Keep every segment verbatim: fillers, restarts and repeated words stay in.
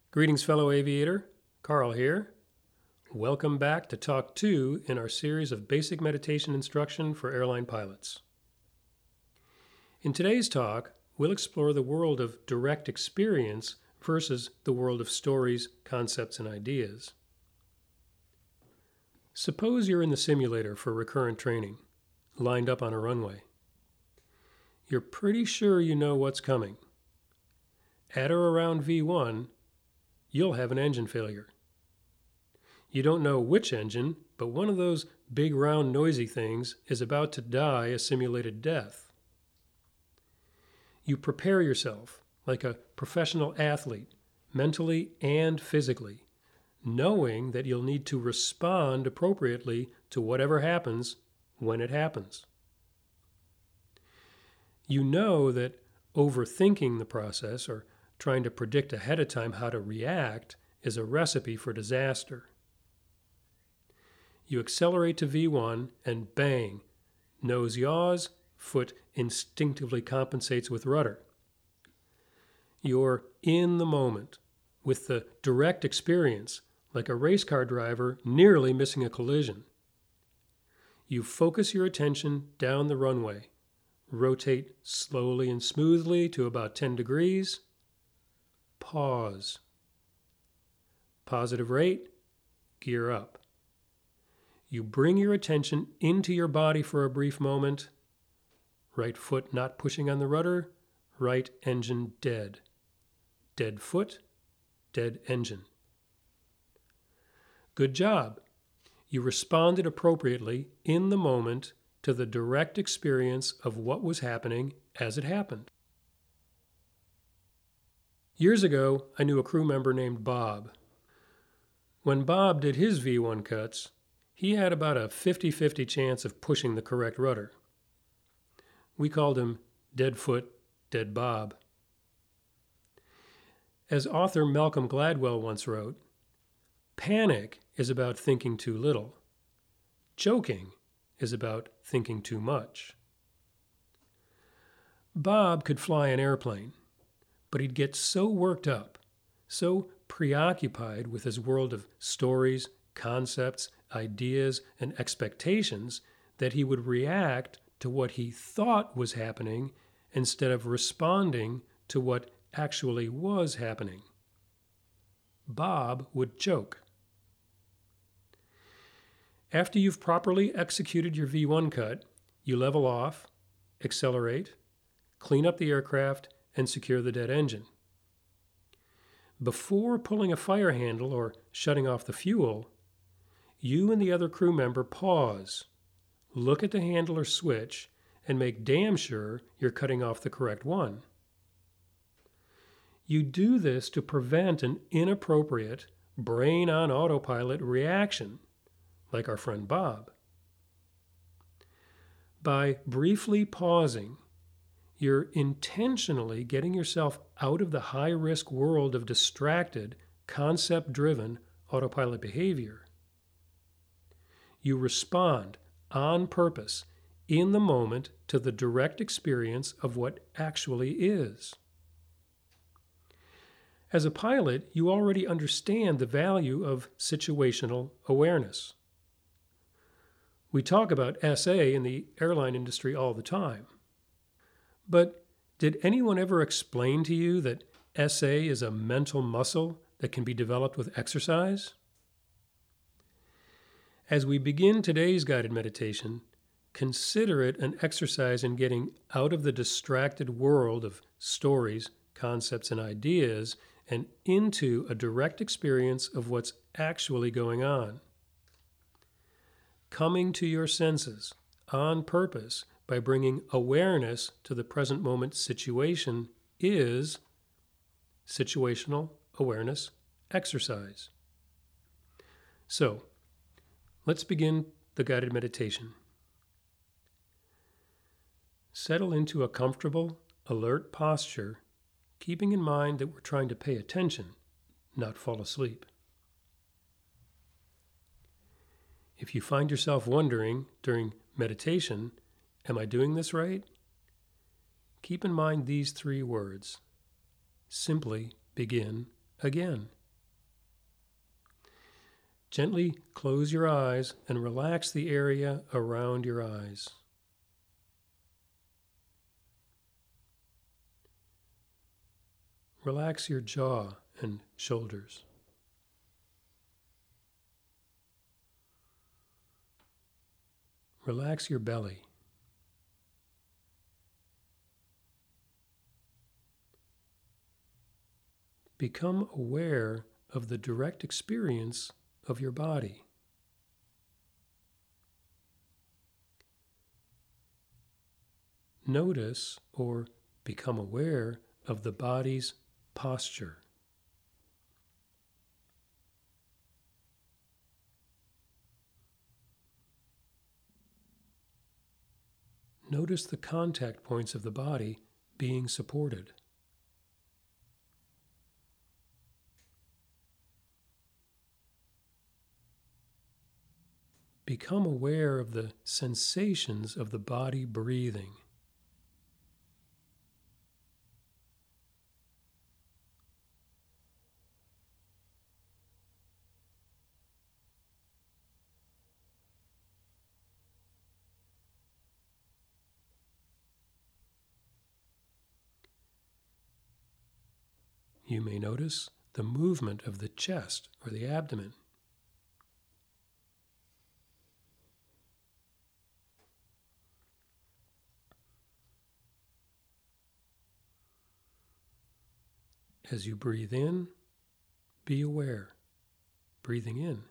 Greetings, fellow aviator. Carl here. Welcome back to Talk two in our series of basic meditation instruction for airline pilots. In today's talk, we'll explore the world of direct experience versus the world of stories, concepts, and ideas. Suppose you're in the simulator for recurrent training, lined up on a runway. You're pretty sure you know what's coming. At or around V one, you'll have an engine failure. You don't know which engine, but one of those big round noisy things is about to die a simulated death. You prepare yourself like a professional athlete, mentally and physically, knowing that you'll need to respond appropriately to whatever happens when it happens. You know that overthinking the process or trying to predict ahead of time how to react is a recipe for disaster. You accelerate to V one and bang, nose yaws, foot instinctively compensates with rudder. You're in the moment with the direct experience, like a race car driver nearly missing a collision. You focus your attention down the runway, rotate slowly and smoothly to about ten degrees, pause. Positive rate, gear up. You bring your attention into your body for a brief moment. Right foot not pushing on the rudder, right engine dead. Dead foot, dead engine. Good job. You responded appropriately in the moment to the direct experience of what was happening as it happened. Years ago, I knew a crew member named Bob. When Bob did his V one cuts, he had about a fifty-fifty chance of pushing the correct rudder. We called him Dead Foot, Dead Bob. As author Malcolm Gladwell once wrote, panic is about thinking too little. Joking is about thinking too much. Bob could fly an airplane, but he'd get so worked up, so preoccupied with his world of stories, concepts, ideas, and expectations that he would react to what he thought was happening instead of responding to what actually was happening. Bob would joke. After you've properly executed your V one cut, you level off, accelerate, clean up the aircraft, and secure the dead engine. Before pulling a fire handle or shutting off the fuel, you and the other crew member pause, look at the handle or switch, and make damn sure you're cutting off the correct one. You do this to prevent an inappropriate, brain on autopilot reaction, like our friend Bob. By briefly pausing, you're intentionally getting yourself out of the high-risk world of distracted, concept-driven autopilot behavior. You respond on purpose, in the moment, to the direct experience of what actually is. As a pilot, you already understand the value of situational awareness. We talk about S A in the airline industry all the time. But did anyone ever explain to you that S A is a mental muscle that can be developed with exercise? As we begin today's guided meditation, consider it an exercise in getting out of the distracted world of stories, concepts, and ideas and into a direct experience of what's actually going on. Coming to your senses on purpose by bringing awareness to the present moment situation is situational awareness exercise. So, let's begin the guided meditation. Settle into a comfortable, alert posture, keeping in mind that we're trying to pay attention, not fall asleep. If you find yourself wondering during meditation, am I doing this right? Keep in mind these three words. Simply begin again. Gently close your eyes and relax the area around your eyes. Relax your jaw and shoulders. Relax your belly. Become aware of the direct experience of your body. Notice or become aware of the body's posture. Notice the contact points of the body being supported. Become aware of the sensations of the body breathing. You may notice the movement of the chest or the abdomen. As you breathe in, be aware, breathing in.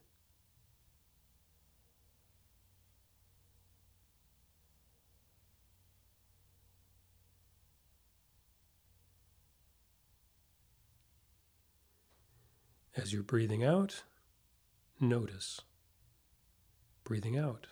As you're breathing out, notice, breathing out.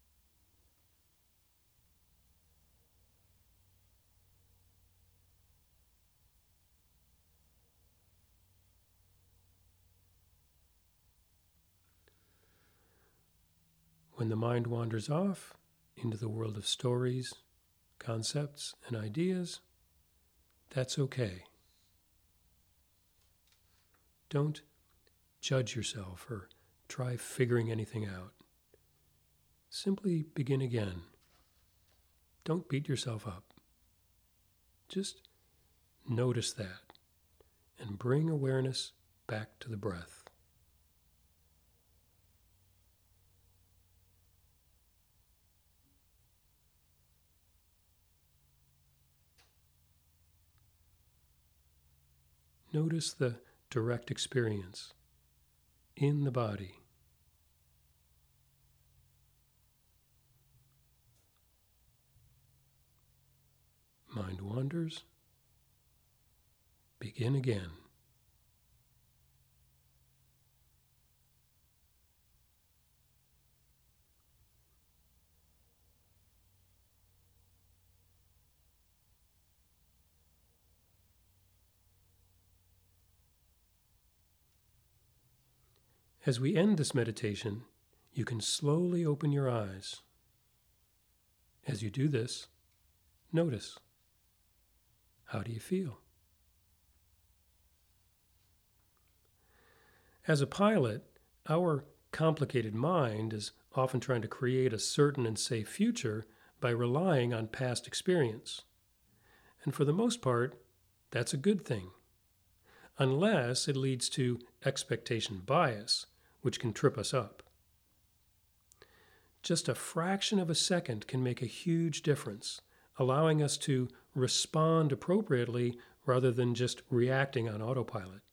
When the mind wanders off into the world of stories, concepts, and ideas, that's okay. Don't judge yourself or try figuring anything out. Simply begin again. Don't beat yourself up. Just notice that and bring awareness back to the breath. Notice the direct experience in the body. Mind wanders. Begin again. As we end this meditation, you can slowly open your eyes. As you do this, notice. How do you feel? As a pilot, our complicated mind is often trying to create a certain and safe future by relying on past experience. And for the most part, that's a good thing, unless it leads to expectation bias, which can trip us up. Just a fraction of a second can make a huge difference, allowing us to respond appropriately rather than just reacting on autopilot.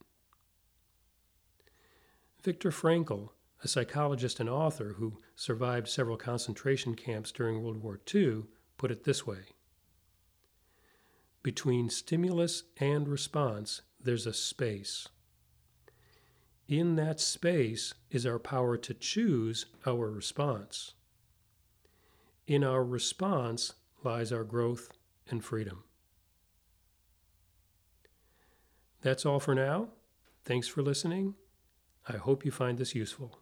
Viktor Frankl, a psychologist and author who survived several concentration camps during World War Two, put it this way: between stimulus and response, there's a space. In that space is our power to choose our response. In our response lies our growth and freedom. That's all for now. Thanks for listening. I hope you find this useful.